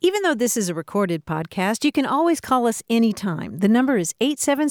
Even though this is a recorded podcast, you can always call us anytime. The number is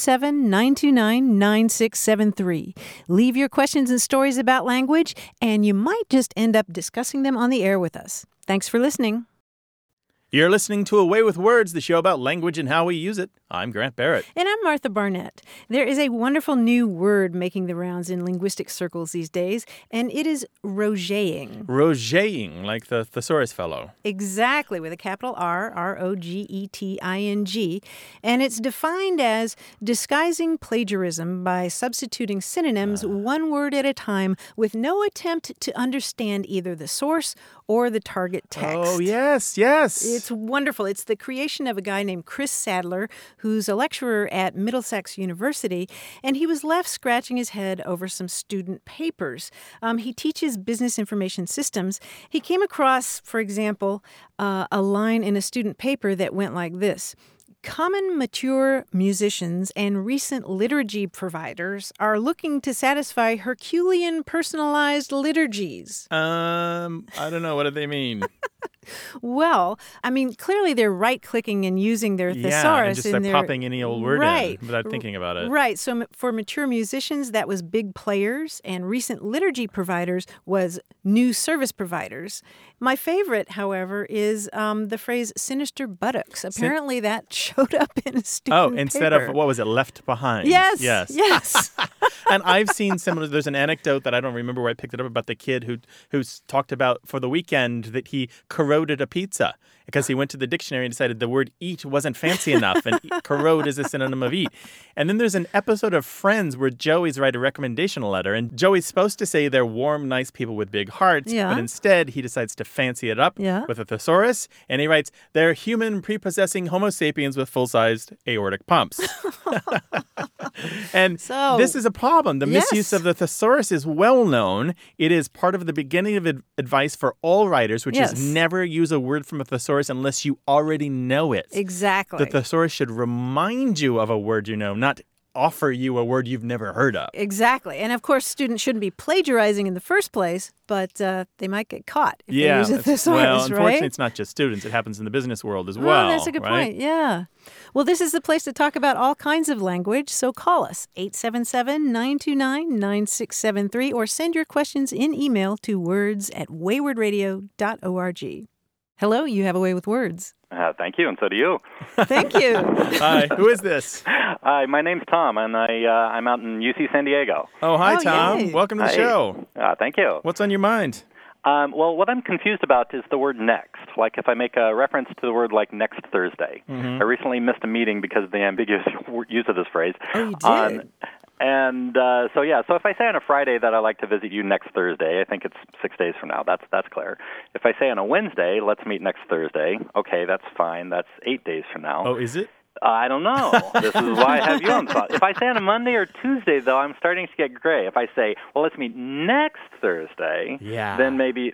877-929-9673. Leave your questions and stories about language, and you might just end up discussing them on the air with us. Thanks for listening. You're listening to A Way with Words, the show about language and how we use it. I'm Grant Barrett. And I'm Martha Barnett. There is a wonderful new word making the rounds in linguistic circles these days, and it is rogeting. Rogeting, like the thesaurus fellow. Exactly, with a capital R, R-O-G-E-T-I-N-G. And it's defined as disguising plagiarism by substituting synonyms one word at a time with no attempt to understand either the source or the target text. Oh, yes, yes. It's wonderful. It's the creation of a guy named Chris Sadler, who's a lecturer at Middlesex University, and he was left scratching his head over some student papers. He teaches business information systems. He came across, for example, a line in a student paper that went like this. Common mature musicians and recent liturgy providers are looking to satisfy Herculean personalized liturgies. I don't know. What do they mean? Well, I mean, clearly they're right-clicking and using their thesaurus. Yeah, and just popping any old word in without thinking about it. Right. So for mature musicians, that was big players, and recent liturgy providers was new service providers. My favorite, however, is the phrase sinister buttocks. Apparently that showed up in a student paper. Instead of, what was it, left behind? Yes. Yes. And I've seen similar, there's an anecdote that I don't remember where I picked it up about the kid who's talked about for the weekend that he corroded a pizza because he went to the dictionary and decided the word eat wasn't fancy enough and corrode is a synonym of eat. And then there's an episode of Friends where Joey's write a recommendation letter and Joey's supposed to say they're warm, nice people with big hearts, but instead he decides to fancy it up with a thesaurus and he writes, they're human prepossessing Homo sapiens with full-sized aortic pumps. And this is a problem. The misuse of the thesaurus is well known. It is part of the beginning of advice for all writers, which is never use a word from a thesaurus unless you already know it. Exactly. The thesaurus should remind you of a word you know, not offer you a word you've never heard of. Exactly. And of course, students shouldn't be plagiarizing in the first place, but they might get caught if they use a thesaurus, well, unfortunately, it's not just students. It happens in the business world as well. Oh, that's a good point. Yeah. Well, this is the place to talk about all kinds of language, so call us, 877-929-9673, or send your questions in email to words@waywardradio.org. Hello, you have a way with words. Thank you, and so do you. Thank you. Hi, who is this? Hi, my name's Tom, and I'm out in UC San Diego. Oh, hi, Tom. Yay. Welcome to the show. Thank you. What's on your mind? Well, what I'm confused about is the word next. Like if I make a reference to the word like next Thursday. I recently missed a meeting because of the ambiguous use of this phrase. Oh, you did? So if I say on a Friday that I'd like to visit you next Thursday, I think it's 6 days from now. That's clear. If I say on a Wednesday, let's meet next Thursday, okay, that's fine. That's 8 days from now. Oh, is it? I don't know. This is why I have you on the spot. If I say on a Monday or Tuesday, though, I'm starting to get gray. If I say, well, let's meet next Thursday, then maybe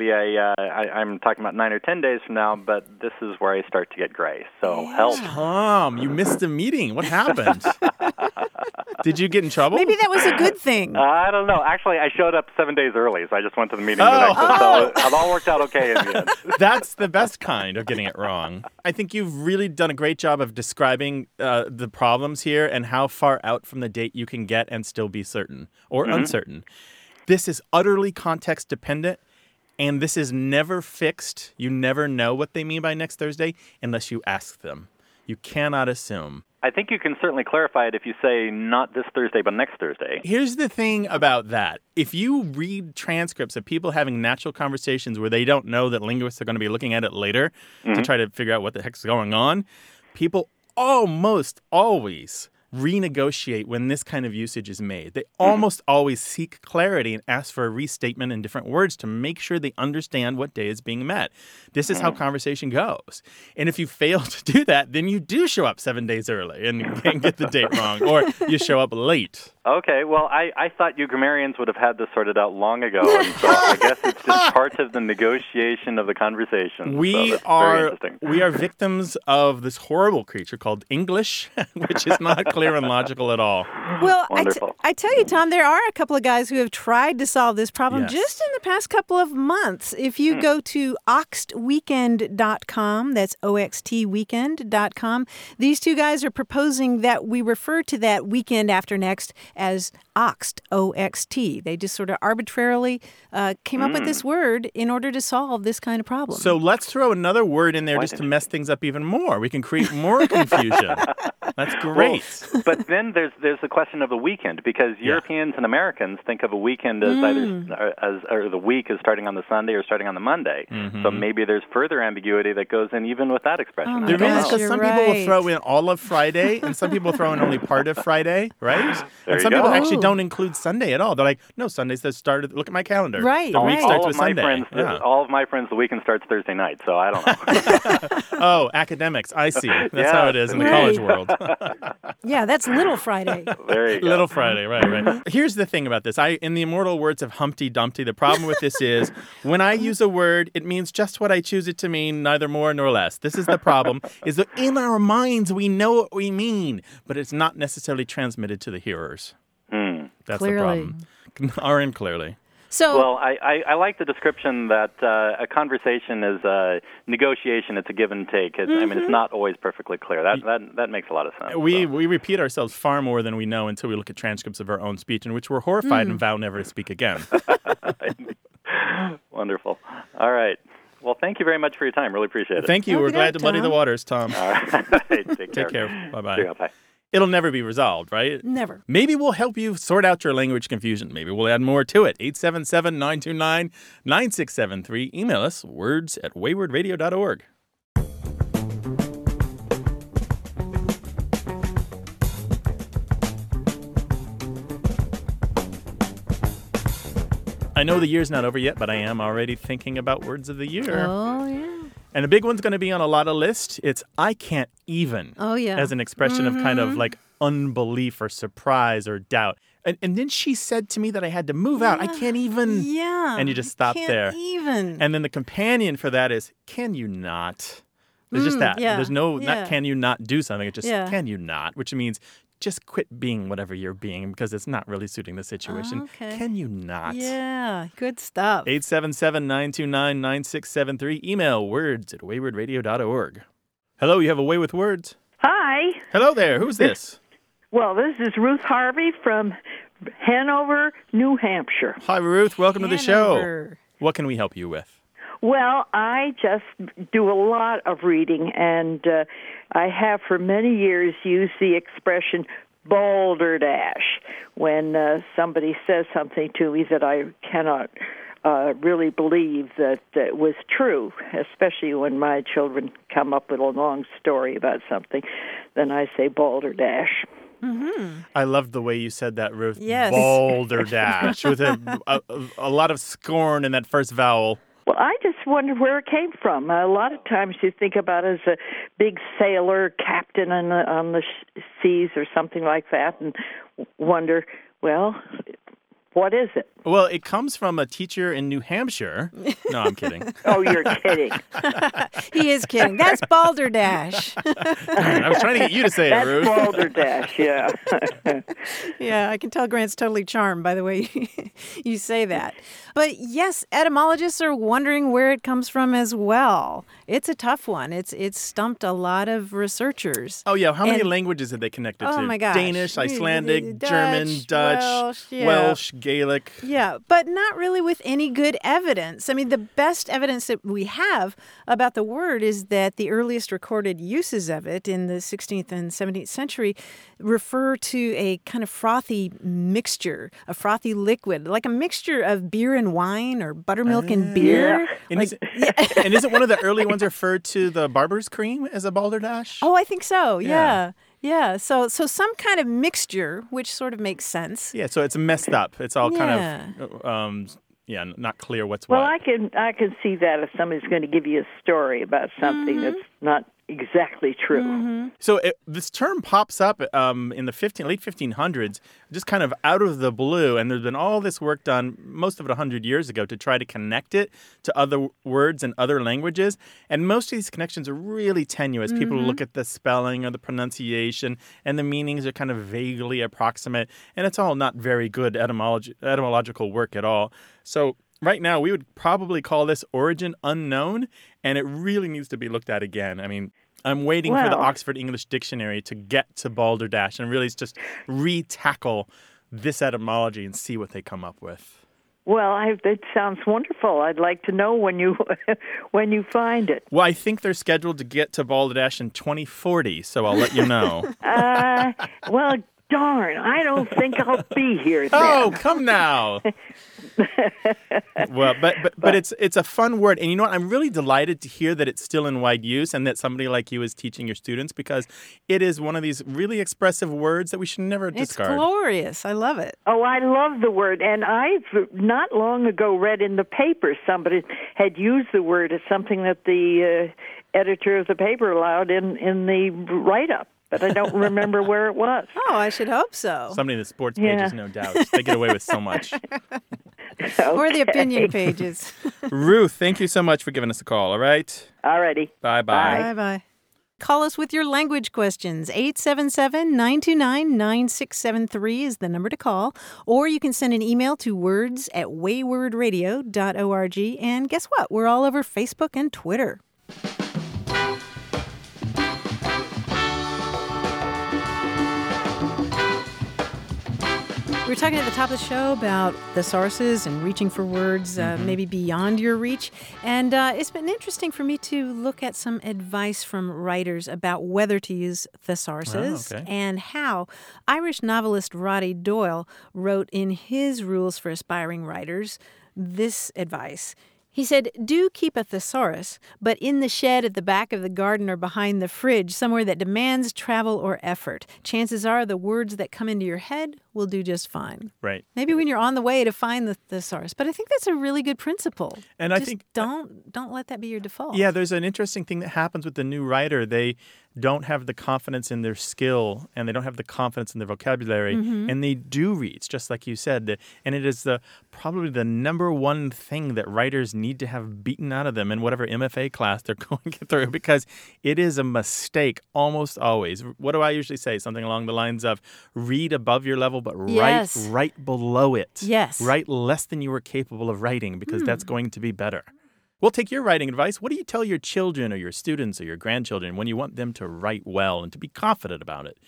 I'm talking about 9 or 10 days from now, but this is where I start to get gray. So help. Tom, you missed a meeting. What happened? Did you get in trouble? Maybe that was a good thing. I don't know. Actually, I showed up 7 days early, so I just went to the meeting the next day. So it all worked out okay in the end. That's the best kind of getting it wrong. I think you've really done a great job of describing the problems here and how far out from the date you can get and still be certain or uncertain. This is utterly context dependent, and this is never fixed. You never know what they mean by next Thursday unless you ask them. You cannot assume. I think you can certainly clarify it if you say not this Thursday, but next Thursday. Here's the thing about that. If you read transcripts of people having natural conversations where they don't know that linguists are going to be looking at it later to try to figure out what the heck's going on, people almost always renegotiate when this kind of usage is made. They almost always seek clarity and ask for a restatement in different words to make sure they understand what day is being met. This is how conversation goes. And if you fail to do that, then you do show up 7 days early and get the date wrong, or you show up late. Okay, well, I thought you grammarians would have had this sorted out long ago, and so I guess it's just part of the negotiation of the conversation. We are victims of this horrible creature called English, which is not clear and logical at all. Well, Wonderful. I tell you, Tom, there are a couple of guys who have tried to solve this problem Yes. just in the past couple of months. If you go to oxtweekend.com, that's oxtweekend.com, these two guys are proposing that we refer to that weekend after next as oxt, O-X-T. They just sort of arbitrarily came up with this word in order to solve this kind of problem. So let's throw another word in there just to mess things up even more. We can create more confusion. That's great. Well, but then there's the question of the weekend, because Europeans and Americans think of a weekend as or the week as starting on the Sunday or starting on the Monday. So maybe there's further ambiguity that goes in even with that expression. There is, because some people will right. throw in all of Friday, and some people throw in only part of Friday, right? There And you some go. people actually don't include Sunday at all. They're like, no, Sunday's the start of, look at my calendar. Right, The week right. starts all with of my Sunday. friends, Yeah. all of my friends, the weekend starts Thursday night, so I don't know. Oh, academics. I see. That's Yes, how it is in the right. college world. Yeah, that's Little Friday. There you go. Little Friday, right. Here's the thing about this. In the immortal words of Humpty Dumpty, the problem with this is when I use a word, it means just what I choose it to mean, neither more nor less. This is the problem, is that in our minds we know what we mean, but it's not necessarily transmitted to the hearers. That's Clearly. the problem. RN clearly. So, Well, I like the description that a conversation is a negotiation. It's a give and take. I mean, it's not always perfectly clear. That makes a lot of sense. We repeat ourselves far more than we know until we look at transcripts of our own speech in which we're horrified and vow never to speak again. Wonderful. All right. Well, thank you very much for your time. Really appreciate it. Thank you. We're Okey-doke, glad to muddy the Tom. waters, Tom. All right. Take Take care. Bye-bye. See ya. Bye. It'll never be resolved, right? never. Maybe we'll help you sort out your language confusion. Maybe we'll add more to it. 877-929-9673. Email us, words@waywardradio.org. I know the year's not over yet, but I am already thinking about words of the year. Oh, yeah. And a big one's going to be on a lot of lists. It's I can't even. Oh, yeah. As an expression of kind of like unbelief or surprise or doubt. And then she said to me that I had to move out. I can't even. Yeah. And you just stop Can't there. even. And then the companion for that is, can you not? There's just that. yeah, There's no, yeah. not can you not do something. It's just, Yeah. can you not? Which means just quit being whatever you're being because it's not really suiting the situation. Okay. Can you not? Yeah, good stuff. 877-929-9673. Email words@waywardradio.org. Hello, you have a way with words. Hi. Hello there. Who's this? Well, this is Ruth Harvey from Hanover, New Hampshire. Hi, Ruth. Welcome to the show. Hanover. What can we help you with? Well, I just do a lot of reading, and I have for many years used the expression balderdash when somebody says something to me that I cannot really believe that it was true, especially when my children come up with a long story about something. Then I say balderdash. I loved the way you said that, Ruth. Yes. Balderdash with a lot of scorn in that first vowel. Well, I just wonder where it came from. A lot of times you think about it as a big sailor, captain on the seas or something like that, and wonder, well, what is it? Well, it comes from a teacher in New Hampshire. No, I'm kidding. Oh, you're kidding. He is kidding. That's balderdash. I was trying to get you to say it, That's Ruth. balderdash, yeah. Yeah, I can tell Grant's totally charmed by the way you say that. But yes, etymologists are wondering where it comes from as well. It's a tough one. It's stumped a lot of researchers. Oh, yeah. How many And- languages are they connected to? Oh, my gosh. Danish, Icelandic, Dutch, German, Dutch, Welsh, yeah. Welsh, Gaelic. Yeah, but not really with any good evidence. I mean, the best evidence that we have about the word is that the earliest recorded uses of it in the 16th and 17th century refer to a kind of frothy mixture, a frothy liquid, like a mixture of beer and wine or buttermilk and beer. And, and isn't one of the early ones referred to the barber's cream as a balderdash? Oh, I think so. Yeah. Yeah. So some kind of mixture, which sort of makes sense. Yeah, so it's messed up. It's all kind of, not clear what's Well, what. I can see that if somebody's going to give you a story about something that's not exactly true. Mm-hmm. So this term pops up in the late 1500s, just kind of out of the blue, and there's been all this work done, most of it 100 years ago, to try to connect it to other words and other languages. And most of these connections are really tenuous. Mm-hmm. People look at the spelling or the pronunciation, and the meanings are kind of vaguely approximate, and it's all not very good etymological work at all. So right now, we would probably call this origin unknown, and it really needs to be looked at again. I mean, I'm waiting for the Oxford English Dictionary to get to balderdash and really just re-tackle this etymology and see what they come up with. Well, it sounds wonderful. I'd like to know when you find it. Well, I think they're scheduled to get to balderdash in 2040, so I'll let you know. Well, darn, I don't think I'll be here then. Oh, come now. Well, but it's a fun word, and you know what? I'm really delighted to hear that it's still in wide use and that somebody like you is teaching your students, because it is one of these really expressive words that we should never discard. It's glorious. I love it. Oh, I love the word, and I've not long ago read in the paper somebody had used the word as something that the editor of the paper allowed in the write-up. But I don't remember where it was. Oh, I should hope so. Somebody in the sports pages, no doubt. They get away with so much. Okay. Or the opinion pages. Ruth, thank you so much for giving us a call, all right? All righty. Bye-bye. Bye-bye. Call us with your language questions. 877-929-9673 is the number to call. Or you can send an email to words@waywordradio.org. And guess what? We're all over Facebook and Twitter. We were talking at the top of the show about thesauruses and reaching for words maybe beyond your reach. And it's been interesting for me to look at some advice from writers about whether to use thesauruses and how. Irish novelist Roddy Doyle wrote in his Rules for Aspiring Writers this advice. He said, do keep a thesaurus, but in the shed at the back of the garden or behind the fridge, somewhere that demands travel or effort. Chances are the words that come into your head will do just fine. Right. Maybe when you're on the way to find the thesaurus. But I think that's a really good principle. And just I think don't let that be your default. Yeah, there's an interesting thing that happens with the new writer. They don't have the confidence in their skill, and they don't have the confidence in their vocabulary, and they do reach, just like you said. And it is probably the number one thing that writers need to have beaten out of them in whatever MFA class they're going through, because it is a mistake almost always. What do I usually say? Something along the lines of read above your level, but write below it. Yes. Write less than you were capable of writing, because that's going to be better. We'll take your writing advice. What do you tell your children or your students or your grandchildren when you want them to write well and to be confident about it?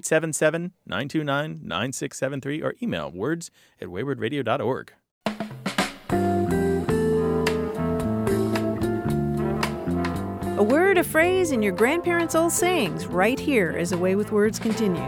877-929-9673 or email words@waywordradio.org. A word, a phrase, and your grandparents' old sayings right here as A Way with Words continues.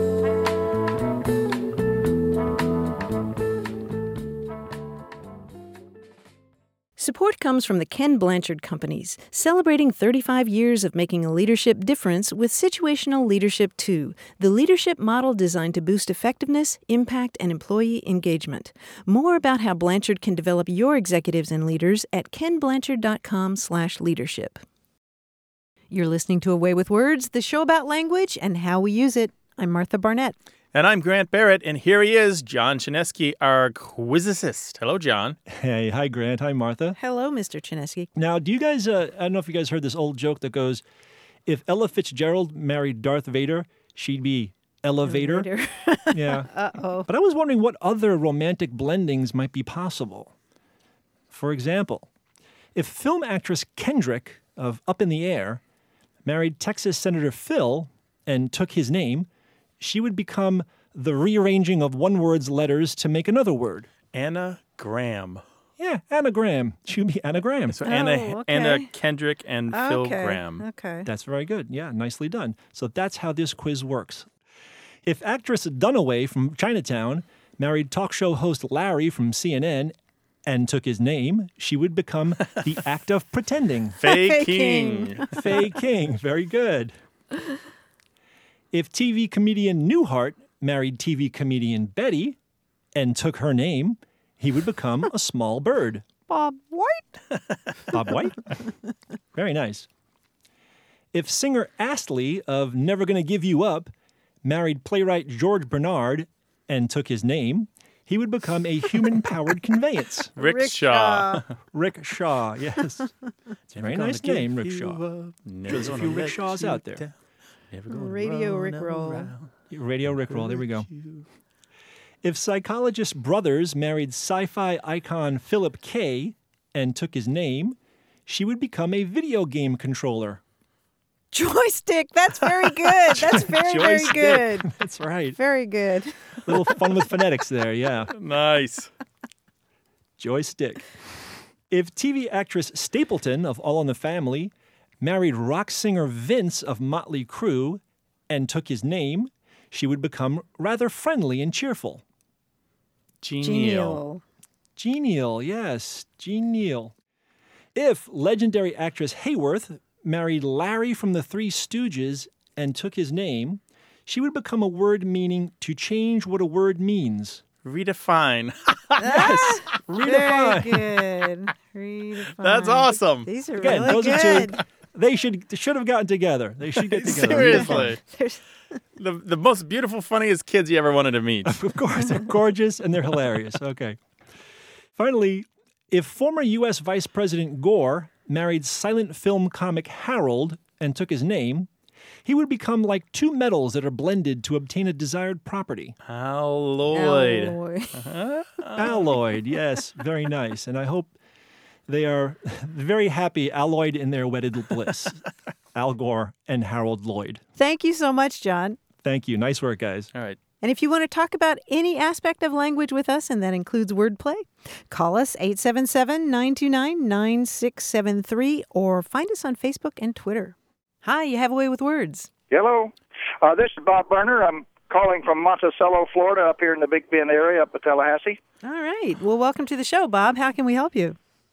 Support comes from the Ken Blanchard Companies, celebrating 35 years of making a leadership difference with Situational Leadership 2, the leadership model designed to boost effectiveness, impact, and employee engagement. More about how Blanchard can develop your executives and leaders at kenblanchard.com/leadership. You're listening to A Way with Words, the show about language and how we use it. I'm Martha Barnett. And I'm Grant Barrett, and here he is, John Chinesky, our quizicist. Hello, John. Hey, hi, Grant. Hi, Martha. Hello, Mr. Chinesky. Now, do you guys, I don't know if you guys heard this old joke that goes, if Ella Fitzgerald married Darth Vader, she'd be Elevator. Yeah. Uh-oh. But I was wondering what other romantic blendings might be possible. For example, if film actress Kendrick of Up in the Air married Texas Senator Phil and took his name, she would become the rearranging of one word's letters to make another word. Anagram. Yeah, anagram. She would be anagram. So Anna Kendrick and Phil Graham. Okay. That's very good. Yeah, nicely done. So that's how this quiz works. If actress Dunaway from Chinatown married talk show host Larry from CNN and took his name, she would become the act of pretending. Faking. Faking. Very good. If TV comedian Newhart married TV comedian Betty and took her name, he would become a small bird. Bob White? Bob White? Very nice. If singer Astley of Never Gonna Give You Up married playwright George Bernard and took his name, he would become a human-powered conveyance. Rickshaw. Rickshaw, yes. It's a very nice name, Rickshaw. There's a few rickshaws out there. Radio Rickroll. Radio Rickroll, there we go. If psychologist Brothers married sci-fi icon Philip K. and took his name, she would become a video game controller. Joystick. That's very good. That's very good. That's right. Very good. A little fun with phonetics there, yeah. Nice. Joystick. If TV actress Stapleton of All in the Family married rock singer Vince of Motley Crue and took his name, she would become rather friendly and cheerful. Genial. Genial, yes. Genial. If legendary actress Hayworth married Larry from the Three Stooges and took his name, she would become a word meaning to change what a word means. Redefine. Yes, redefine. Very good. Redefine. That's awesome. These are Again, really those good. are two. They should have gotten together. They should get together. Seriously. There's- The most beautiful, funniest kids you ever wanted to meet. Of course, they're gorgeous and they're hilarious. Okay. Finally, if former U.S. Vice President Gore married silent film comic Harold and took his name, he would become like two metals that are blended to obtain a desired property. Alloyd. Alloy. Alloyed, yes, very nice. And I hope they are very happy alloyed in their wedded bliss. Al Gore and Harold Lloyd. Thank you so much, John. Thank you. Nice work, guys. All right. And if you want to talk about any aspect of language with us, and that includes wordplay, call us 877-929-9673 or find us on Facebook and Twitter. Hi, you have a way with words. Hello. This is Bob Berner. I'm calling from Monticello, Florida, up here in the Big Bend area, up at Tallahassee. All right. Well, welcome to the show, Bob. How can we help you?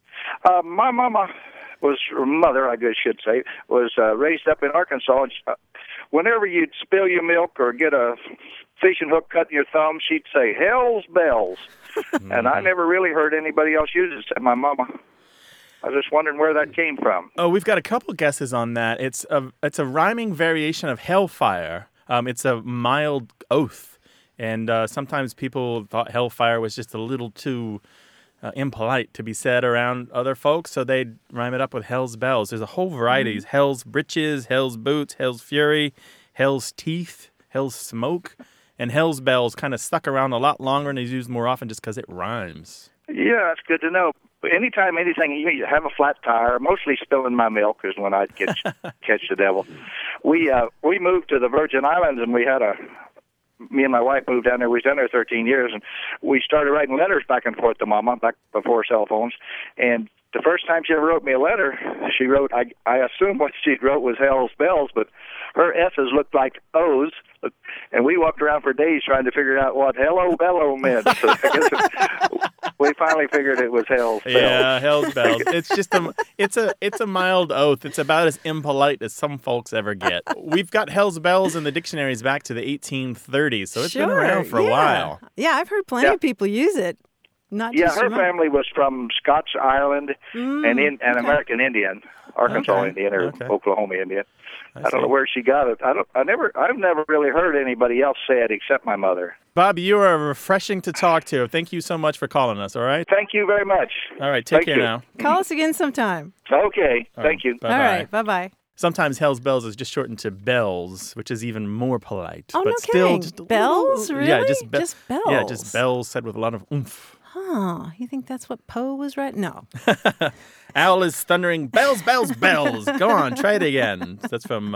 My mama or mother, I guess should say, was raised up in Arkansas. And whenever you'd spill your milk or get a fishing hook cut in your thumb, she'd say, "Hell's bells." And I never really heard anybody else use it except my mama. I was just wondering where that came from. Oh, we've got a couple guesses on that. It's a rhyming variation of hellfire. It's a mild oath. And sometimes people thought hellfire was just a little too impolite to be said around other folks, so they'd rhyme it up with hell's bells. There's a whole variety. Hell's breeches, hell's boots, hell's fury, hell's teeth, hell's smoke, and hell's bells kind of stuck around a lot longer and is used more often just because it rhymes. Yeah, that's good to know. Anytime anything, you have a flat tire, mostly spilling my milk is when I'd catch the devil. We moved to the Virgin Islands, and me and my wife moved down there. We was down there 13 years, and we started writing letters back and forth to Mama, back before cell phones. And the first time she ever wrote me a letter, she wrote, I assume what she wrote was hell's bells, but her S's looked like O's, and we walked around for days trying to figure out what hello bello meant. So I guess we finally figured it was hell's bells. Yeah, hell's bells. It's just it's a mild oath. It's about as impolite as some folks ever get. We've got hell's bells in the dictionaries back to the 1830s, so it's been around for a while. Yeah, I've heard plenty of people use it. Not just her family was from Scotch Island and American Indian, Arkansas Indian or Oklahoma Indian. I don't know where she got it. I've never really heard anybody else say it except my mother. Bob, you are refreshing to talk to. Thank you so much for calling us, all right? Thank you very much. All right, take care now. Call us again sometime. Okay, thank you. Bye-bye. All right, bye-bye. Sometimes hell's bells is just shortened to bells, which is even more polite. Oh, but no still kidding. just a Bells? little, Really? Yeah, just Just bells? Yeah, just bells said with a lot of oomph. Huh, you think that's what Poe was right? No. Owl is thundering, bells, bells, bells. Go on, try it again. That's from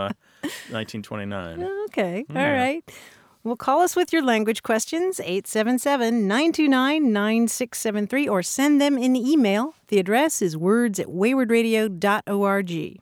1929. Okay, all right. Well, call us with your language questions, 877-929-9673, or send them in email. The address is words@waywardradio.org.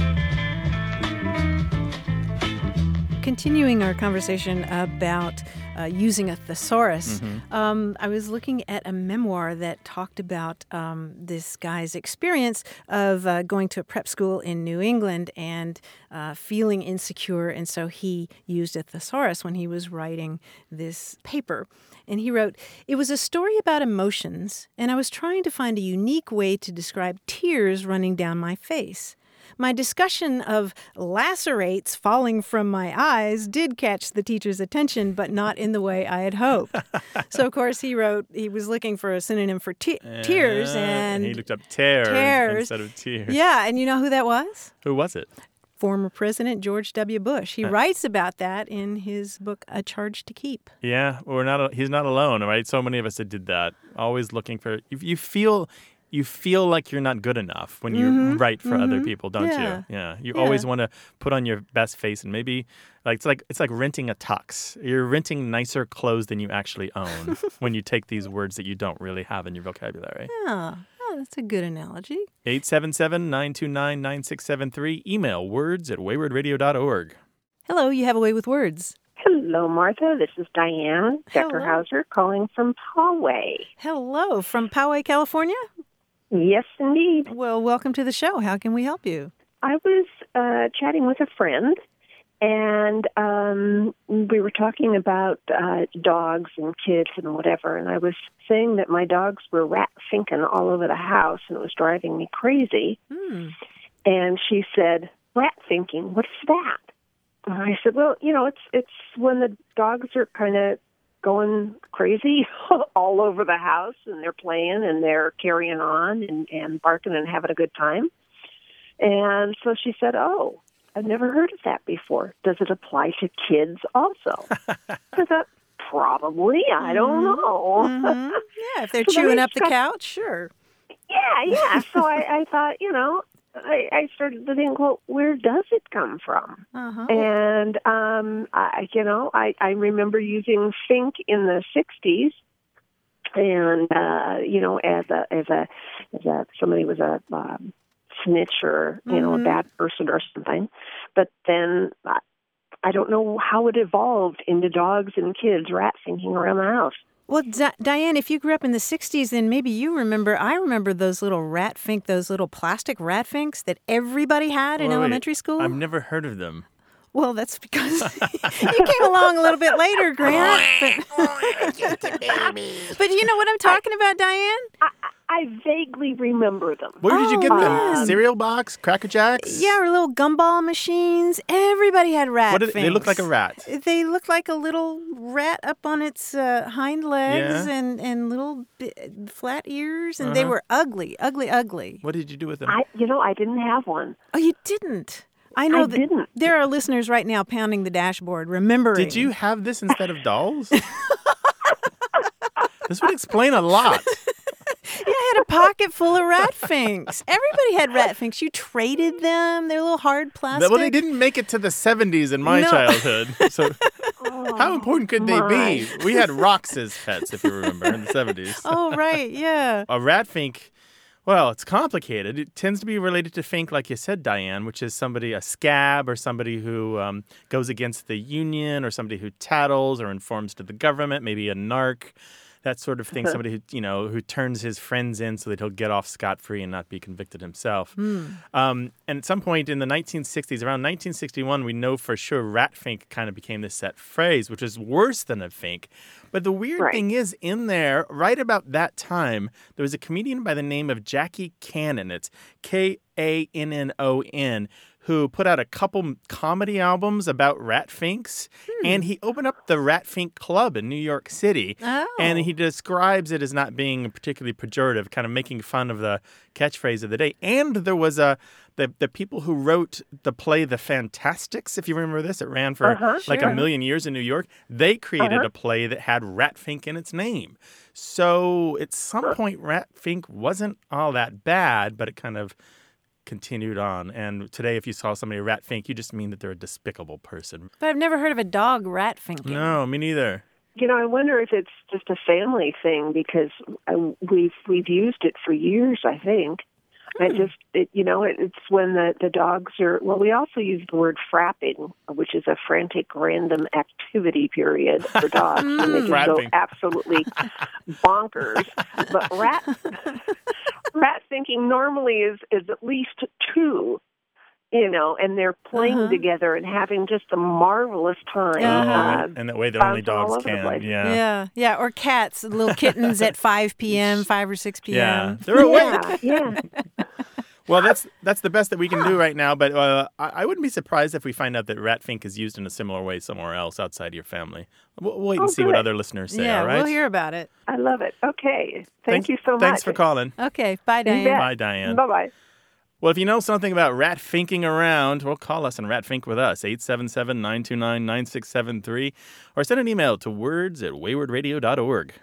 Continuing our conversation about using a thesaurus. Mm-hmm. I was looking at a memoir that talked about this guy's experience of going to a prep school in New England and feeling insecure, and so he used a thesaurus when he was writing this paper. And he wrote, "It was a story about emotions, and I was trying to find a unique way to describe tears running down my face. My discussion of lacerates falling from my eyes did catch the teacher's attention, but not in the way I had hoped." So, of course, he wrote he was looking for a synonym for tears, and he looked up tears instead of tears. Yeah, and you know who that was? Who was it? Former President George W. Bush. He writes about that in his book, A Charge to Keep. Yeah, he's not alone, right? So many of us that did that, always looking for. You feel like you're not good enough when you write for other people, don't you? Yeah. You always want to put on your best face, and maybe it's like renting a tux. You're renting nicer clothes than you actually own when you take these words that you don't really have in your vocabulary. Yeah. Oh, that's a good analogy. 877-929-9673. Email words@waywardradio.org. Hello, you have a way with words. Hello, Martha. This is Diane Deckerhauser calling from Poway. Hello, from Poway, California? Yes, indeed. Well, welcome to the show. How can we help you? I was chatting with a friend, and we were talking about dogs and kids and whatever, and I was saying that my dogs were rat-finking all over the house, and it was driving me crazy. And she said, "Rat-finking, what's that?" And I said, "Well, it's when the dogs are kind of going crazy all over the house, and they're playing and they're carrying on and barking and having a good time." And so she said, "Oh, I've never heard of that before. Does it apply to kids also?" I thought, probably. I don't know. Yeah, if they're chewing up the couch, sure. Yeah. So I thought, I started to think, well, where does it come from? And I remember using think in the 60s, and as somebody was a snitch or a bad person or something. But then I don't know how it evolved into dogs and kids rat-finking around the house. Well, Diane, if you grew up in the 60s, then maybe you remember, I remember those little those little plastic rat finks that everybody had in elementary school. I've never heard of them. Well, that's because you came along a little bit later, Grant. But you know what I'm talking about, Diane? I vaguely remember them. Where did you get them? Cereal box? Cracker Jacks? Yeah, or little gumball machines. Everybody had rat finks. They look like a rat. They look like a little rat up on its hind legs and little flat ears, and they were ugly. What did you do with them? I didn't have one. Oh, you didn't? I know that there are listeners right now pounding the dashboard, remembering. Did you have this instead of dolls? This would explain a lot. Yeah, I had a pocket full of rat finks. Everybody had rat finks. You traded them. They're little hard plastic. Well, they didn't make it to the 70s in my childhood. So how important could they be? We had rocks as pets, if you remember, in the 70s. Oh, right, yeah. A rat fink, well, it's complicated. It tends to be related to fink, like you said, Diane, which is a scab or somebody who goes against the union or somebody who tattles or informs to the government, maybe a narc. That sort of thing, somebody who turns his friends in so that he'll get off scot-free and not be convicted himself. And at some point in the 1960s, around 1961, we know for sure rat fink kind of became this set phrase, which is worse than a fink. But the weird thing is, in there, right about that time, there was a comedian by the name of Jackie Cannon. It's Kannon, who put out a couple comedy albums about rat finks, and he opened up the Rat Fink Club in New York City. And he describes it as not being particularly pejorative, kind of making fun of the catchphrase of the day. And there was the people who wrote the play The Fantastics, if you remember this, it ran for like a million years in New York. They created a play that had rat fink in its name. So at some point, rat fink wasn't all that bad, but it kind of continued on. And today, if you saw somebody rat fink, you just mean that they're a despicable person. But I've never heard of a dog rat finking. No, me neither. I wonder if it's just a family thing because we've used it for years, I think. It's when the dogs are, well, we also use the word frapping, which is a frantic random activity period for dogs. And they just go absolutely bonkers. But rat thinking normally is at least two. And they're playing together and having just a marvelous time. And that way that only dogs can. Yeah. Or cats, little kittens at 5 p.m., 5 or 6 p.m. Yeah, they're awake. Yeah. Well, that's the best that we can do right now, but I wouldn't be surprised if we find out that rat fink is used in a similar way somewhere else outside your family. We'll wait and see what other listeners say, all right? We'll hear about it. I love it. Okay. Thank you so much. Thanks for calling. Okay. Bye, Diane. Bye, Diane. Bye-bye. Well, if you know something about rat finking around, well, call us and rat fink with us, 877-929-9673, or send an email to words@waywardradio.org.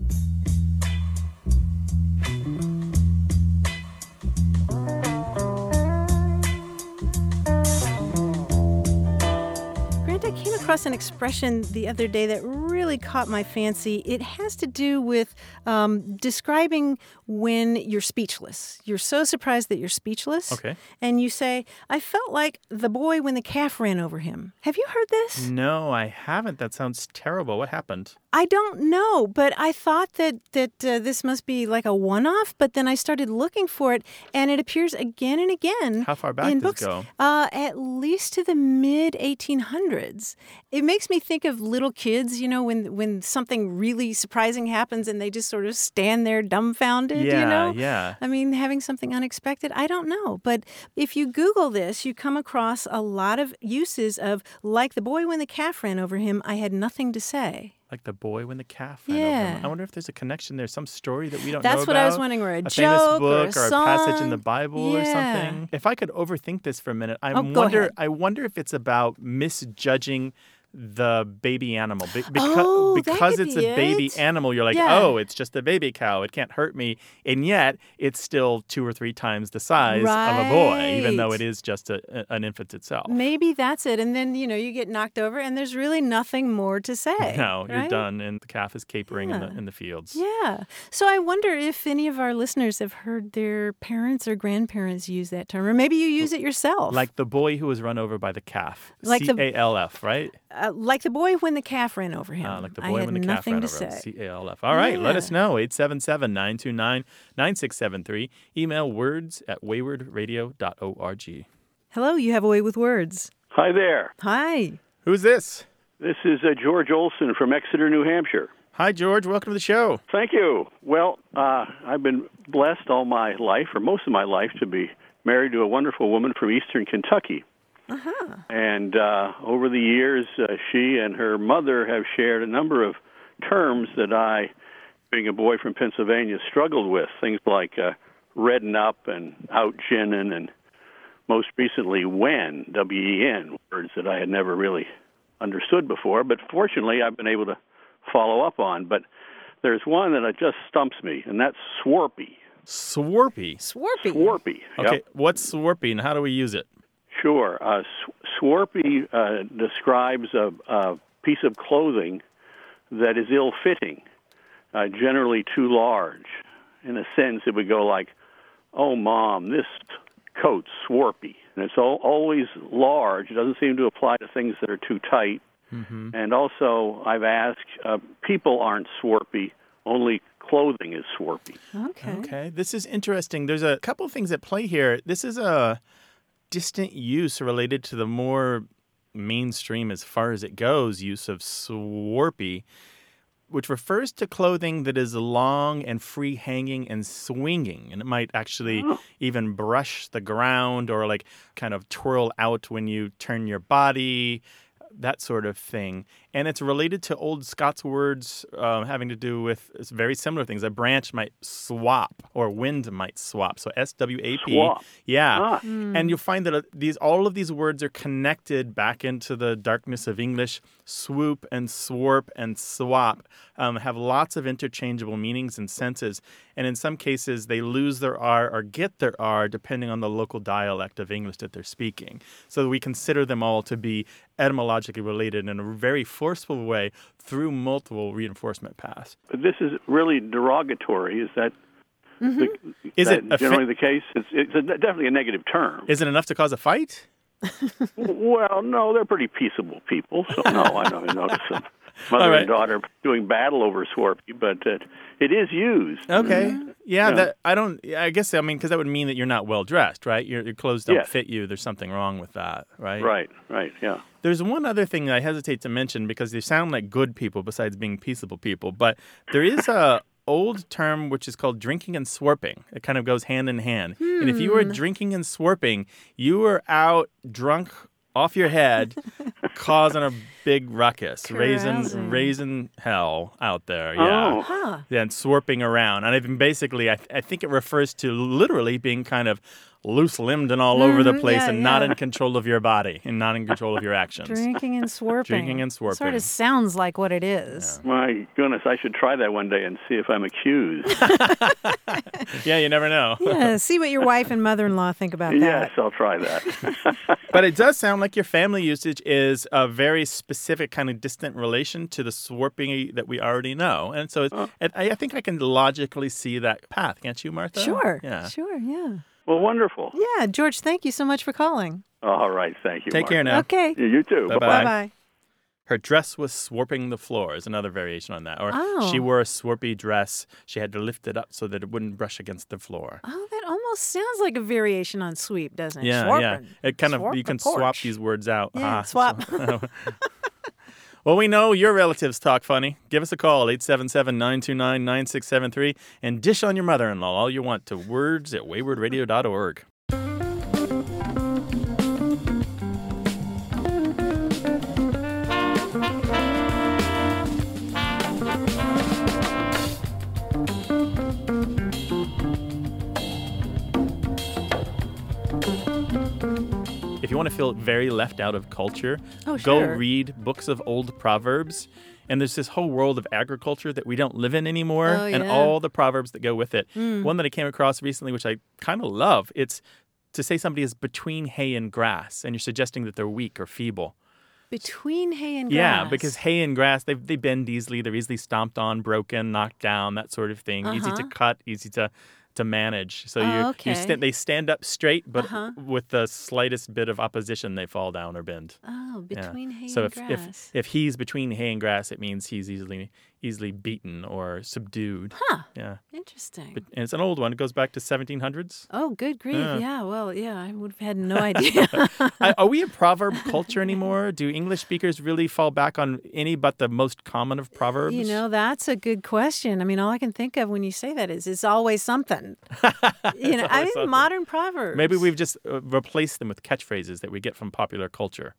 I came across an expression the other day that really caught my fancy. It has to do with describing when you're speechless. You're so surprised that you're speechless. Okay. And you say, I felt like the boy when the calf ran over him. Have you heard this? No, I haven't. That sounds terrible. What happened? I don't know, but I thought that this must be like a one-off, but then I started looking for it, and it appears again and again. How far back in does books, it go? At least to the mid-1800s. It makes me think of little kids, when something really surprising happens and they just sort of stand there dumbfounded, Yeah. I mean, having something unexpected, I don't know. But if you Google this, you come across a lot of uses of, like the boy when the calf ran over him, I had nothing to say. Like the boy when the calf ran over him. I wonder if there's a connection there, some story that we don't know about. That's what I was wondering, or a famous joke book or a song. Passage in the song. Bible or something. If I could overthink this for a minute, I ahead. wonder if it's about misjudging the baby animal. Because it's a baby animal, you're like, it's just a baby cow. It can't hurt me. And yet, it's still 2 or 3 times the size of a boy, even though it is just an infant itself. Maybe that's it. And then, you get knocked over and there's really nothing more to say. No, right? You're done. And the calf is capering in the fields. Yeah. So I wonder if any of our listeners have heard their parents or grandparents use that term. Or maybe you use it yourself. Like the boy who was run over by the calf. Like C-A-L-F, right? Like the boy when the calf ran over him. Like the boy when the calf ran over him. C-A-L-F. All right, let us know. 877-929-9673. Email words@waywardradio.org. Hello, you have a way with words. Hi there. Hi. Who's this? This is George Olson from Exeter, New Hampshire. Hi, George. Welcome to the show. Thank you. Well, I've been blessed all my life, or most of my life, to be married to a wonderful woman from eastern Kentucky. Uh-huh. And over the years, she and her mother have shared a number of terms that I, being a boy from Pennsylvania, struggled with. Things like redding up and out ginning, and most recently, when, W-E-N, words that I had never really understood before. But fortunately, I've been able to follow up on. But there's one that just stumps me, and that's swarpy. Swarpy? Swarpy. Okay, yep. What's swarpy and how do we use it? Sure. Swarpy describes a piece of clothing that is ill-fitting, generally too large. In a sense, it would go like, oh, Mom, this coat's swarpy. And it's always large. It doesn't seem to apply to things that are too tight. Mm-hmm. And also, I've asked, people aren't swarpy, only clothing is swarpy. Okay. This is interesting. There's a couple things at play here. This is a distant use related to the more mainstream, as far as it goes, use of swarpy, which refers to clothing that is long and free hanging and swinging. And it might actually even brush the ground or like kind of twirl out when you turn your body, that sort of thing. And it's related to old Scots words having to do with very similar things. A branch might swap or wind might swap. So S-W-A-P. Swap. Yeah. And you'll find that all of these words are connected back into the darkness of English. Swoop and swarp and swap have lots of interchangeable meanings and senses. And in some cases, they lose their R or get their R depending on the local dialect of English that they're speaking. So we consider them all to be etymologically related in a very forceful way through multiple reinforcement paths. But this is really derogatory. Is that Is it generally the case? It's definitely a negative term. Is it enough to cause a fight? Well, no, they're pretty peaceable people, so no, I don't notice them. Mother and daughter doing battle over Swarpy, but it is used. Okay. Yeah. I guess because that would mean that you're not well dressed, right? Your clothes don't fit you. There's something wrong with that, right? Right, yeah. There's one other thing that I hesitate to mention because they sound like good people besides being peaceable people, but there is a old term which is called drinking and swarping. It kind of goes hand in hand. And if you were drinking and swarping, you were out drunk off your head, causing a big ruckus, raising hell out there. Yeah. And swarping around. And I think it refers to literally being kind of loose-limbed and all over the place and not in control of your body and not in control of your actions. Drinking and swarping. Sort of sounds like what it is. Yeah. My goodness, I should try that one day and see if I'm accused. Yeah, you never know. Yeah, see what your wife and mother-in-law think about that. Yes, I'll try that. But it does sound like your family usage is a very specific kind of distant relation to the swarping that we already know. And so I think I can logically see that path. Can't you, Martha? Sure. Yeah. Sure, yeah. Well, wonderful. Yeah, George, thank you so much for calling. All right, thank you. Take care now. Okay. You too. Bye-bye. Bye-bye. Her dress was swarping the floor is another variation on that. Or she wore a swarpy dress. She had to lift it up so that it wouldn't brush against the floor. Oh, that almost sounds like a variation on sweep, doesn't it? Yeah, Swarping. It kind of, you can swap these words out. Yeah, swap. Well, we know your relatives talk funny. Give us a call, 877-929-9673, and dish on your mother-in-law all you want to words@waywardradio.org. If you want to feel very left out of culture, go read books of old proverbs. And there's this whole world of agriculture that we don't live in anymore, and all the proverbs that go with it. One that I came across recently, which I kind of love, it's to say somebody is between hay and grass, and you're suggesting that they're weak or feeble. Between hay and grass? Yeah, because hay and grass, they bend easily. They're easily stomped on, broken, knocked down, that sort of thing. Easy to cut, easy to manage. So they stand up straight, but with the slightest bit of opposition, they fall down or bend. Oh, between hay and grass. So if he's between hay and grass, it means he's easily beaten or subdued. Huh. Yeah. Interesting. And it's an old one. It goes back to 1700s. Oh, good grief. Yeah, well, I would have had no idea. Are we a proverb culture anymore? Do English speakers really fall back on any but the most common of proverbs? That's a good question. I mean, all I can think of when you say that is it's always something. Modern proverbs. Maybe we've just replaced them with catchphrases that we get from popular culture.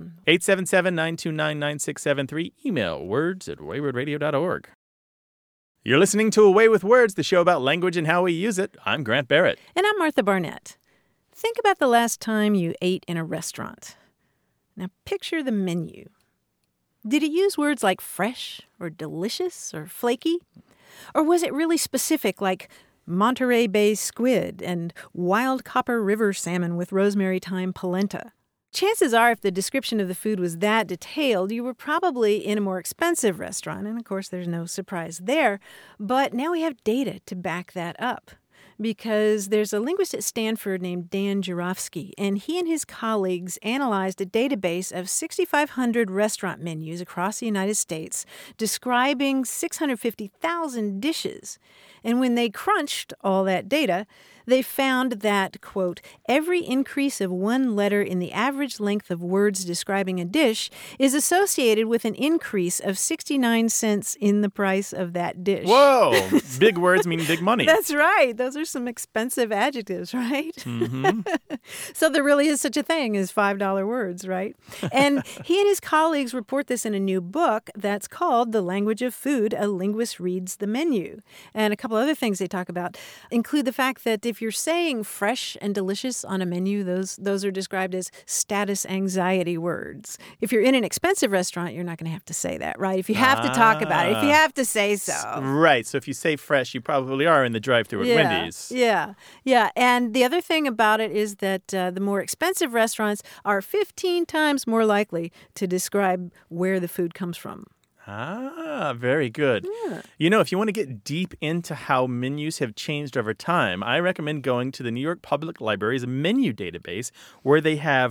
877-929-9673. Email words@waywardradio.org. You're listening to Away with Words, the show about language and how we use it. I'm Grant Barrett. And I'm Martha Barnett. Think about the last time you ate in a restaurant. Now picture the menu. Did it use words like fresh or delicious or flaky? Or was it really specific like Monterey Bay squid and wild Copper River salmon with rosemary thyme polenta? Chances are, if the description of the food was that detailed, you were probably in a more expensive restaurant. And of course, there's no surprise there. But now we have data to back that up. Because there's a linguist at Stanford named Dan Jurafsky, and he and his colleagues analyzed a database of 6,500 restaurant menus across the United States, describing 650,000 dishes. And when they crunched all that data, they found that, quote, every increase of one letter in the average length of words describing a dish is associated with an increase of 69 cents in the price of that dish. Whoa! Big words mean big money. That's right. Those are some expensive adjectives, right? Mm-hmm. So there really is such a thing as $5 words, right? And he and his colleagues report this in a new book that's called The Language of Food, A Linguist Reads the Menu. And a couple other things they talk about include the fact that if you're saying fresh and delicious on a menu, those are described as status anxiety words. If you're in an expensive restaurant, you're not going to have to say that, right? If you have to talk about it, if you have to say so. Right. So if you say fresh, you probably are in the drive-thru at Wendy's. Yeah. And the other thing about it is that the more expensive restaurants are 15 times more likely to describe where the food comes from. Ah, very good. Yeah. You know, if you want to get deep into how menus have changed over time, I recommend going to the New York Public Library's menu database, where they have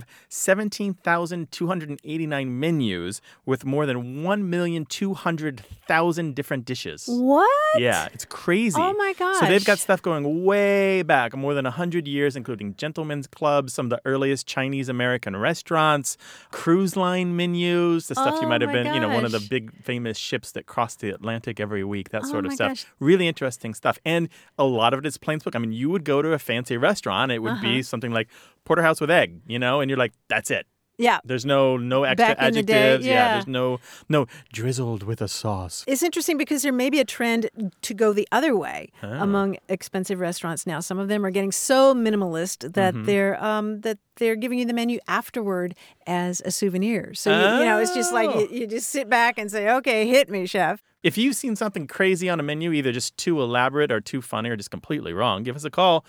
17,289 menus with more than 1,200,000 different dishes. What? Yeah, it's crazy. Oh, my gosh. So they've got stuff going way back, more than 100 years, including gentlemen's clubs, some of the earliest Chinese-American restaurants, cruise line menus, the stuff you might have been, one of the big famous ships that cross the Atlantic every week, that sort of stuff. Gosh. Really interesting stuff. And a lot of it is plain spoken. I mean, you would go to a fancy restaurant, it would be something like porterhouse with egg, and you're like, that's it. Yeah. There's no extra Back in the adjectives. day, yeah. There's no drizzled with a sauce. It's interesting because there may be a trend to go the other way among expensive restaurants now. Some of them are getting so minimalist that they're giving you the menu afterward as a souvenir. So it's just like you just sit back and say, "Okay, hit me, chef." If you've seen something crazy on a menu, either just too elaborate or too funny or just completely wrong, give us a call,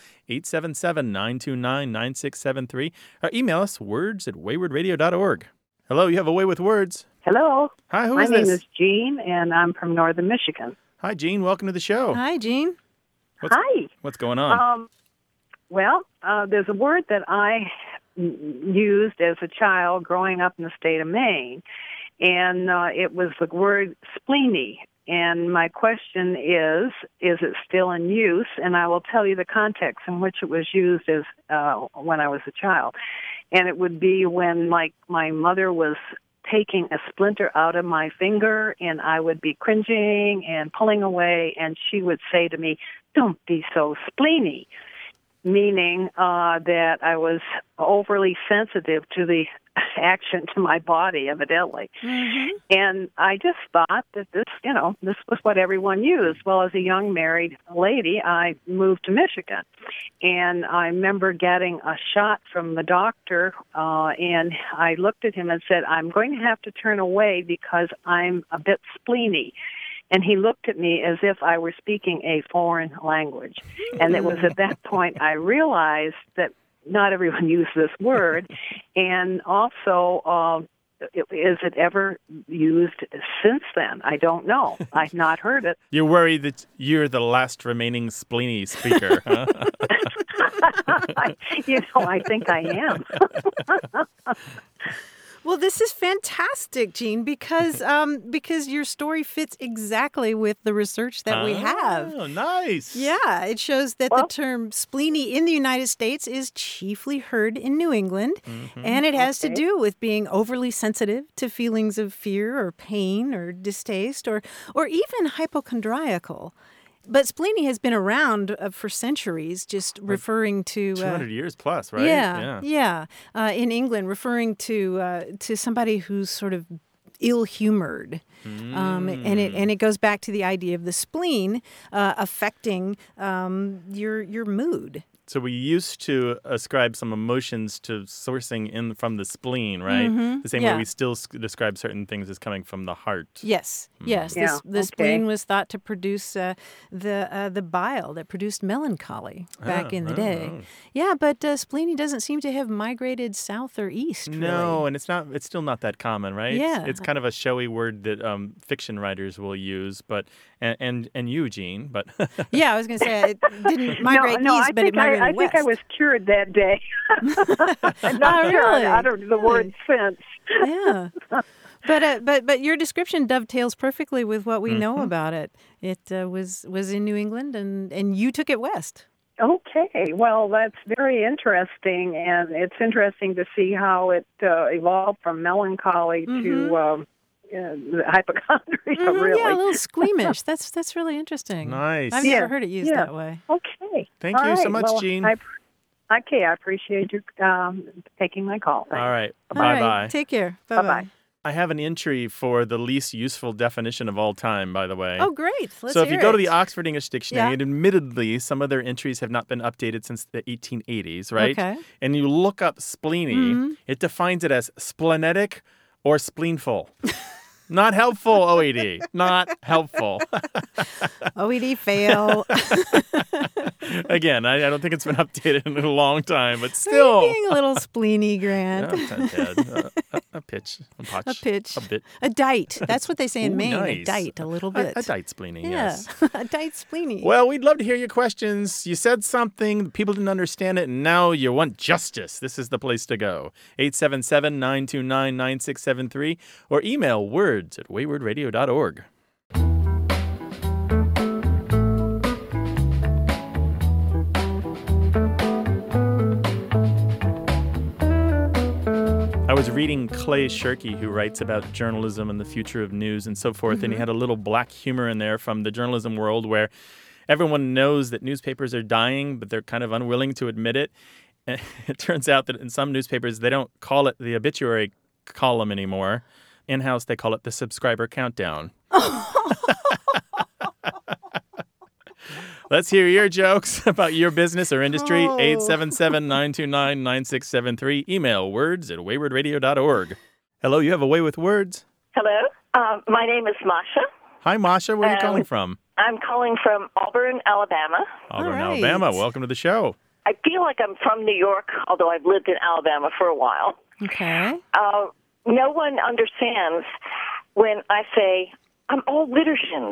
877-929-9673, or email us, words@waywardradio.org. Hello, you have a way with words. Hello. Hi, who My is this? My name is Jean, and I'm from northern Michigan. Hi, Jean. Welcome to the show. Hi, Jean. Hi. What's going on? There's a word that I used as a child growing up in the state of Maine, and it was the word spleeny. And my question is it still in use? And I will tell you the context in which it was used as when I was a child. And it would be when, like, my mother was taking a splinter out of my finger, and I would be cringing and pulling away, and she would say to me, "Don't be so spleeny," meaning that I was overly sensitive to the action to my body, evidently. Mm-hmm. And I just thought that this was what everyone used. Well, as a young married lady, I moved to Michigan. And I remember getting a shot from the doctor, and I looked at him and said, "I'm going to have to turn away because I'm a bit spleeny." And he looked at me as if I were speaking a foreign language. And it was at that point I realized that not everyone used this word. And also, is it ever used since then? I don't know. I've not heard it. You're worried that you're the last remaining spleeny speaker, huh? I think I am. Well, this is fantastic, Jean, because your story fits exactly with the research that we have. Oh, nice. Yeah, it shows that the term spleeny in the United States is chiefly heard in New England, and it has to do with being overly sensitive to feelings of fear or pain or distaste or even hypochondriacal. But spleeny has been around for centuries, just referring to 200 years plus, right? Yeah. In England, referring to somebody who's sort of ill-humored, and it goes back to the idea of the spleen affecting your mood. So we used to ascribe some emotions to sourcing from the spleen, right? Mm-hmm. The same way we still describe certain things as coming from the heart. Yes. The spleen was thought to produce the bile that produced melancholy back in the day. Yeah, but spleeny doesn't seem to have migrated south or east. No, really. and it's still not that common, right? Yeah. It's kind of a showy word that fiction writers will use, but and Eugene, but yeah, I was going to say it didn't migrate east, but it migrated I west. think I was cured that day. I'm not sure really? I uttered the word since. Yeah. But your description dovetails perfectly with what we know about it. It was in New England, and you took it west. Okay. Well, that's very interesting, and it's interesting to see how it evolved from melancholy to hypochondria, really. Yeah, a little squeamish. That's really interesting. Nice. I've never heard it used that way. Okay. Thank you so much, Jean. I appreciate you taking my call. Thanks. All right. Bye-bye. Bye-bye. Take care. Bye-bye. I have an entry for the least useful definition of all time, by the way. Oh, great. Let's So if hear you go it. to the Oxford English Dictionary, and admittedly, some of their entries have not been updated since the 1880s, right? Okay. And you look up spleeny, it defines it as splenetic or spleenful. Not helpful, OED. Not helpful. OED fail. Again, I don't think it's been updated in a long time, but still. You're being a little spleeny, Grant. A pitch. A pitch. A bit. A dite. That's what they say in Maine. Nice. A dite, a little bit. A dite spleeny, yeah. yes. A dite spleeny. Well, we'd love to hear your questions. You said something, people didn't understand it, and now you want justice. This is the place to go. 877-929-9673 or email words@waywardradio.org. I was reading Clay Shirky, who writes about journalism and the future of news and so forth, and he had a little black humor in there from the journalism world where everyone knows that newspapers are dying, but they're kind of unwilling to admit it. And it turns out that in some newspapers, they don't call it the obituary column anymore. In-house, they call it the subscriber countdown. Let's hear your jokes about your business or industry. 877-929-9673. Email words@waywardradio.org. Hello, you have a way with words. Hello. My name is Masha. Hi, Masha. Where are you calling from? I'm calling from Auburn, Alabama. Auburn, Alabama. Welcome to the show. I feel like I'm from New York, although I've lived in Alabama for a while. Okay. No one understands when I say, I'm all Widdershins.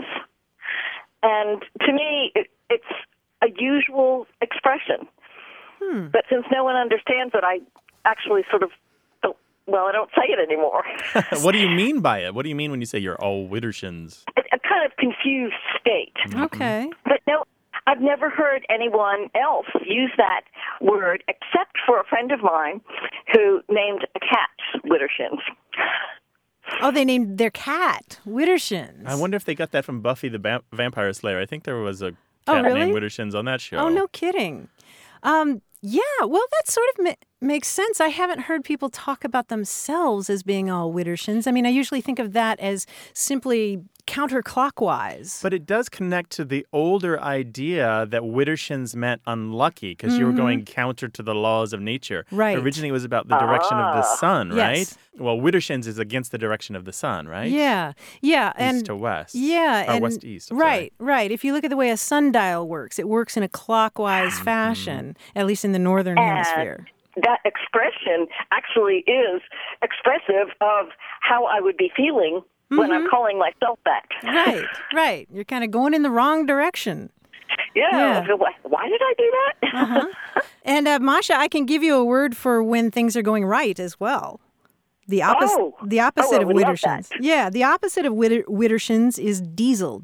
And to me, it's a usual expression. But since no one understands it, I actually sort of, I don't say it anymore. What do you mean by it? What do you mean when you say you're all Widdershins? A kind of confused state. Okay. But no, I've never heard anyone else use that word except for a friend of mine who named a cat Widdershins. Oh, they named their cat Widdershins. I wonder if they got that from Buffy the Vampire Slayer. I think there was a cat named Widdershins on that show. Oh, no kidding. Yeah, well, that sort of makes sense. I haven't heard people talk about themselves as being all Widdershins. I mean, I usually think of that as simply counterclockwise. But it does connect to the older idea that Widdershins meant unlucky because you were going counter to the laws of nature. Right. Originally, it was about the direction of the sun, right? Yes. Well, Widdershins is against the direction of the sun, right? Yeah. East to west. Yeah. Or west-east. Right. If you look at the way a sundial works, it works in a clockwise fashion, at least in the northern hemisphere. That expression actually is expressive of how I would be feeling when I'm calling myself that. Right. You're kind of going in the wrong direction. Yeah. Why did I do that? And Masha, I can give you a word for when things are going right as well. The opposite of Widdershins. Yeah, the opposite of Widdershins is diesel,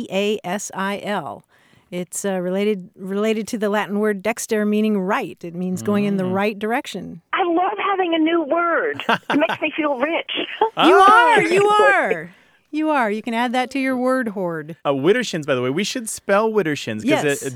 Deasil. It's related to the Latin word dexter, meaning right. It means going in the right direction. I love having a new word. It makes me feel rich. You are. You can add that to your word hoard. Widdershins, by the way, we should spell Widdershins because it's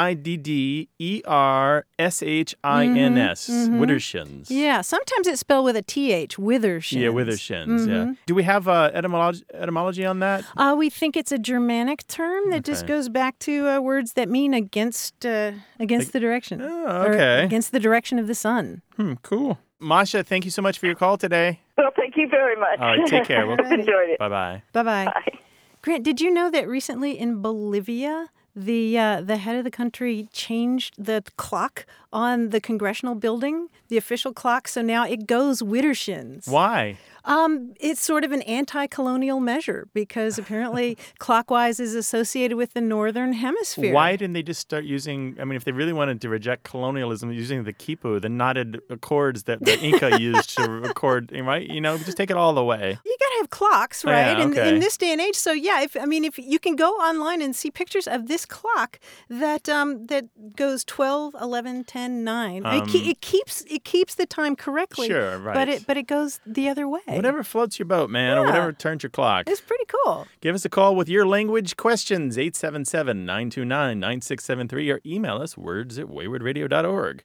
Widdershins. Widdershins. Yeah, sometimes it's spelled with a TH, Withershins. Yeah, Withershins, yeah. Do we have etymology on that? We think it's a Germanic term that just goes back to words that mean against the direction. Oh, okay. Or against the direction of the sun. Cool. Masha, thank you so much for your call today. Well, thank you very much. All right, take care. I've enjoyed it. Bye-bye. Bye-bye. Bye. Grant, did you know that recently in Bolivia, the head of the country changed the clock on the congressional building, the official clock, so now it goes Widdershins. Why? It's sort of an anti-colonial measure because apparently clockwise is associated with the northern hemisphere. Why didn't they just start using, if they really wanted to reject colonialism, using the quipu, the knotted accords that the Inca used to record, right? Just take it all the way. You got to have clocks, right? Yeah, okay. in this day and age. So yeah, if you can go online and see pictures of this clock that goes 12, 11, 10, 9. It keeps the time correctly. Sure, right. But it goes the other way. Whatever floats your boat, man, or whatever turns your clock. It's pretty cool. Give us a call with your language questions, 877-929-9673, or email us words@waywardradio.org.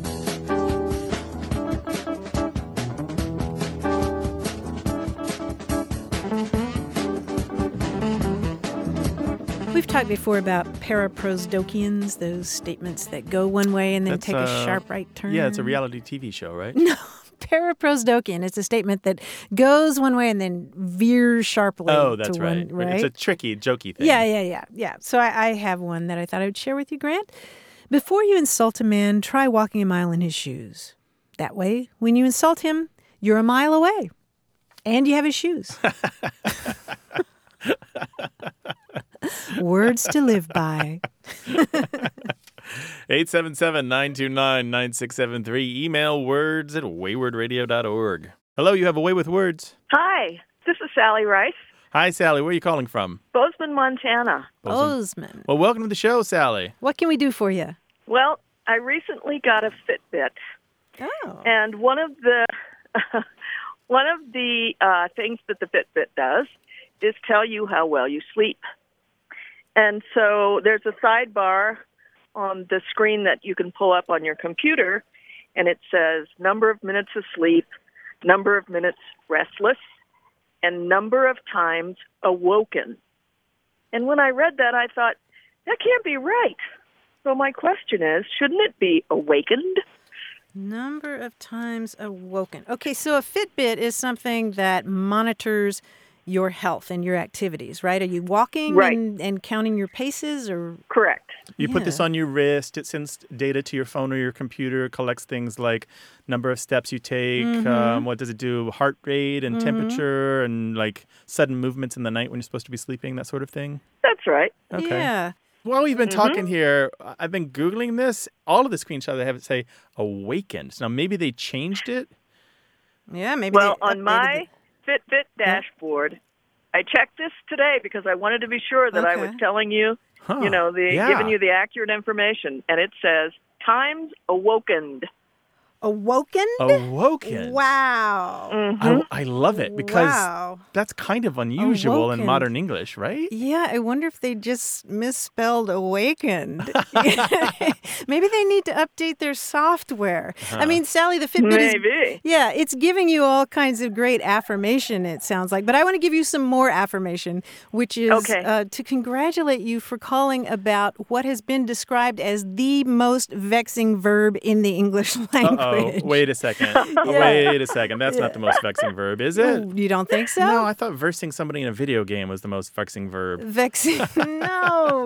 We've talked before about paraprosdokians, those statements that go one way and then take a sharp right turn. Yeah, it's a reality TV show, right? No. Paraprosdokian. It's a statement that goes one way and then veers sharply. Oh, that's to right. One, right. It's a tricky, jokey thing. Yeah. So I have one that I thought I would share with you, Grant. Before you insult a man, try walking a mile in his shoes. That way, when you insult him, you're a mile away. And you have his shoes. Words to live by. 877-929-9673. Email words@waywardradio.org. Hello, you have a way with words. Hi, this is Sally Rice. Hi, Sally. Where are you calling from? Bozeman, Montana. Bozeman. Well, welcome to the show, Sally. What can we do for you? Well, I recently got a Fitbit. Oh. And one of the things that the Fitbit does is tell you how well you sleep. And so there's a sidebar on the screen that you can pull up on your computer, and it says number of minutes of sleep, number of minutes restless, and number of times awoken. And when I read that, I thought, that can't be right. So my question is, shouldn't it be awakened? Number of times awoken. Okay, so a Fitbit is something that monitors your health and your activities, right? Are you walking and counting your paces? Or Correct. You put this on your wrist. It sends data to your phone or your computer, collects things like number of steps you take, what does it do, heart rate and temperature, and like sudden movements in the night when you're supposed to be sleeping, that sort of thing? That's right. Okay. Yeah. While we've been talking here, I've been Googling this. All of the screenshots I have it say awakened. Now, maybe they changed it? Yeah, maybe. Well, on my Fitbit dashboard, I checked this today because I wanted to be sure that I was telling you, giving you the accurate information. And it says, times awoken. Awoken? Awoken. Wow. I love it because that's kind of unusual in modern English, right? Yeah, I wonder if they just misspelled awakened. Maybe they need to update their software. I mean, Sally, the Fitbit Maybe. it's giving you all kinds of great affirmation, it sounds like. But I want to give you some more affirmation, which is to congratulate you for calling about what has been described as the most vexing verb in the English language. Wait a second. Wait a second. That's not the most vexing verb, is it? You don't think so? No, I thought versing somebody in a video game was the most vexing verb. Vexing? No.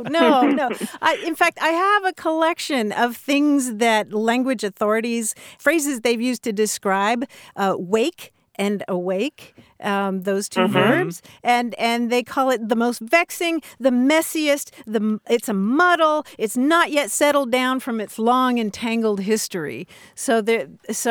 In fact, I have a collection of things that language authorities, phrases they've used to describe wake and awake, those two verbs, and they call it the most vexing, the messiest, it's a muddle, it's not yet settled down from its long and tangled history. It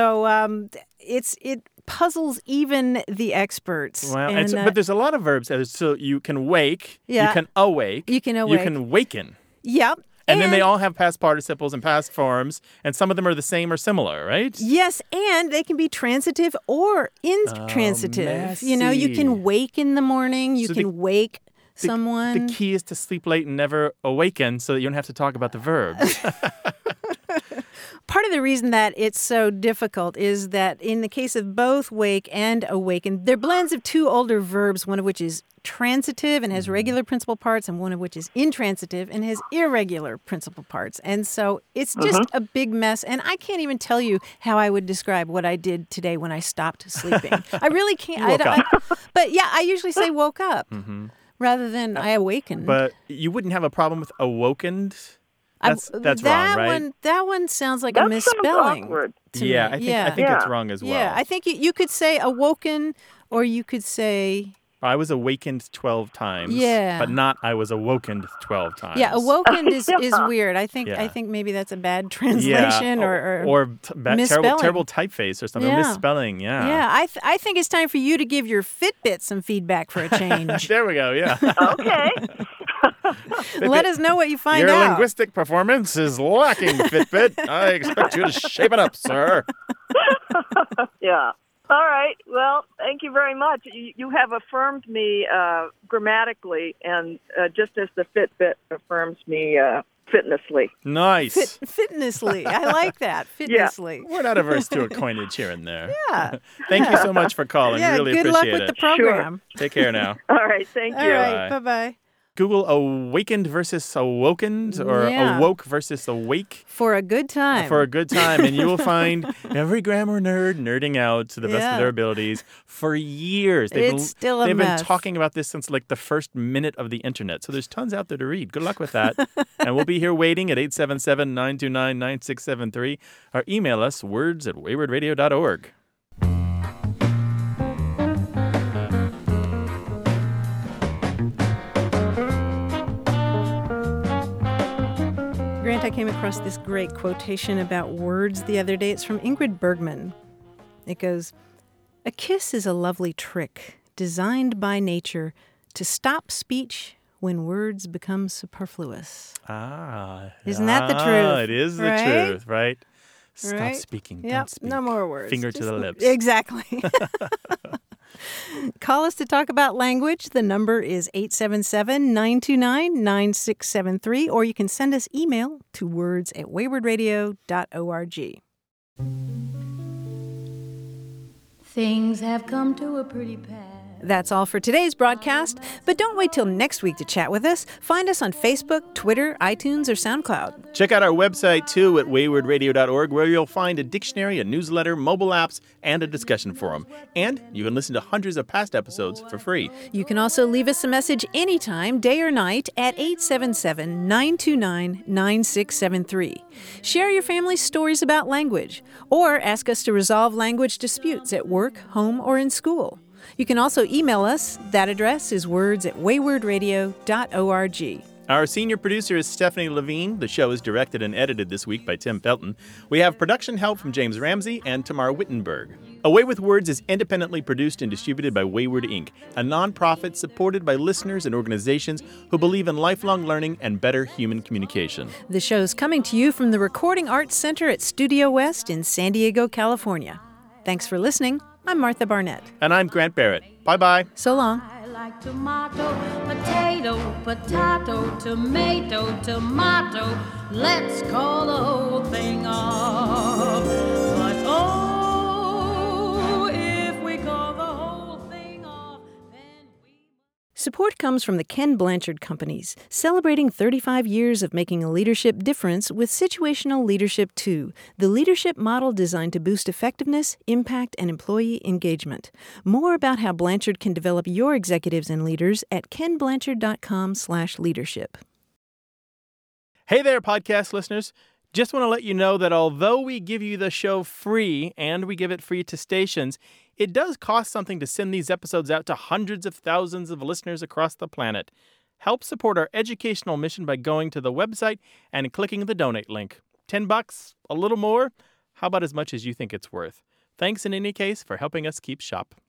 puzzles even the experts. Wow, but there's a lot of verbs. So you can wake, you can awake, you can waken. Yep. And then they all have past participles and past forms, and some of them are the same or similar, right? Yes, and they can be transitive or intransitive. Messy. You can wake in the morning, you can wake someone. The key is to sleep late and never awaken so that you don't have to talk about the verbs. Part of the reason that it's so difficult is that in the case of both wake and awaken, they're blends of two older verbs, one of which is transitive and has regular principal parts, and one of which is intransitive and has irregular principal parts. And so it's just a big mess. And I can't even tell you how I would describe what I did today when I stopped sleeping. I really can't. But yeah, I usually say woke up rather than I awakened. But you wouldn't have a problem with awakened? That's wrong, right? That one sounds like a misspelling. Awkward. Yeah, I think it's wrong as well. Yeah, I think you could say awoken, or you could say I was awakened 12 times. Yeah. But not I was awokened 12 times. Yeah, awoken is weird. I think maybe that's a bad translation or terrible typeface or something. Misspelling, Yeah, I think it's time for you to give your Fitbit some feedback for a change. There we go, yeah. Okay. Let us know what you find out. Your linguistic performance is lacking, Fitbit. I expect you to shape it up, sir. Yeah. All right. Well, thank you very much. You have affirmed me grammatically, and just as the Fitbit affirms me fitnessly. Nice. Fitnessly. I like that. Fitnessly. Yeah. We're not averse to a coinage here and there. Yeah. Thank you so much for calling. Really appreciate it. Good luck with the program. Sure. Take care now. All right. Thank you. All right. Bye-bye. Google awakened versus awoken, or awoke versus awake. For a good time. For a good time. And you will find every grammar nerd nerding out to the best of their abilities for years. It's still a mess. They've been talking about this since like the first minute of the internet. So there's tons out there to read. Good luck with that. And we'll be here waiting at 877-929-9673. Or email us, words@waywardradio.org. Grant, I came across this great quotation about words the other day. It's from Ingrid Bergman. It goes, "A kiss is a lovely trick designed by nature to stop speech when words become superfluous." Isn't that the truth? It is the truth, right? Stop speaking. Yep, Don't speak. no more words. Finger to the lips. Exactly. Call us to talk about language. The number is 877-929-9673, or you can send us email to words@waywardradio.org. Things have come to a pretty pass. That's all for today's broadcast, but don't wait till next week to chat with us. Find us on Facebook, Twitter, iTunes, or SoundCloud. Check out our website, too, at waywardradio.org, where you'll find a dictionary, a newsletter, mobile apps, and a discussion forum. And you can listen to hundreds of past episodes for free. You can also leave us a message anytime, day or night, at 877-929-9673. Share your family's stories about language, or ask us to resolve language disputes at work, home, or in school. You can also email us. That address is words@waywardradio.org. Our senior producer is Stephanie Levine. The show is directed and edited this week by Tim Felton. We have production help from James Ramsey and Tamar Wittenberg. A Way with Words is independently produced and distributed by Wayward Inc., a nonprofit supported by listeners and organizations who believe in lifelong learning and better human communication. The show is coming to you from the Recording Arts Center at Studio West in San Diego, California. Thanks for listening. I'm Martha Barnett. And I'm Grant Barrett. Bye-bye. So long. I like tomato, potato, potato, tomato, tomato. Let's call the whole thing off. But oh, if we call the whole thing off, then we... Support comes from the Ken Blanchard Companies, celebrating 35 years of making a leadership difference with Situational Leadership 2, the leadership model designed to boost effectiveness, impact, and employee engagement. More about how Blanchard can develop your executives and leaders at kenblanchard.com/leadership. Hey there, podcast listeners. Just want to let you know that although we give you the show free and we give it free to stations, it does cost something to send these episodes out to hundreds of thousands of listeners across the planet. Help support our educational mission by going to the website and clicking the donate link. $10? A little more? How about as much as you think it's worth? Thanks in any case for helping us keep shop.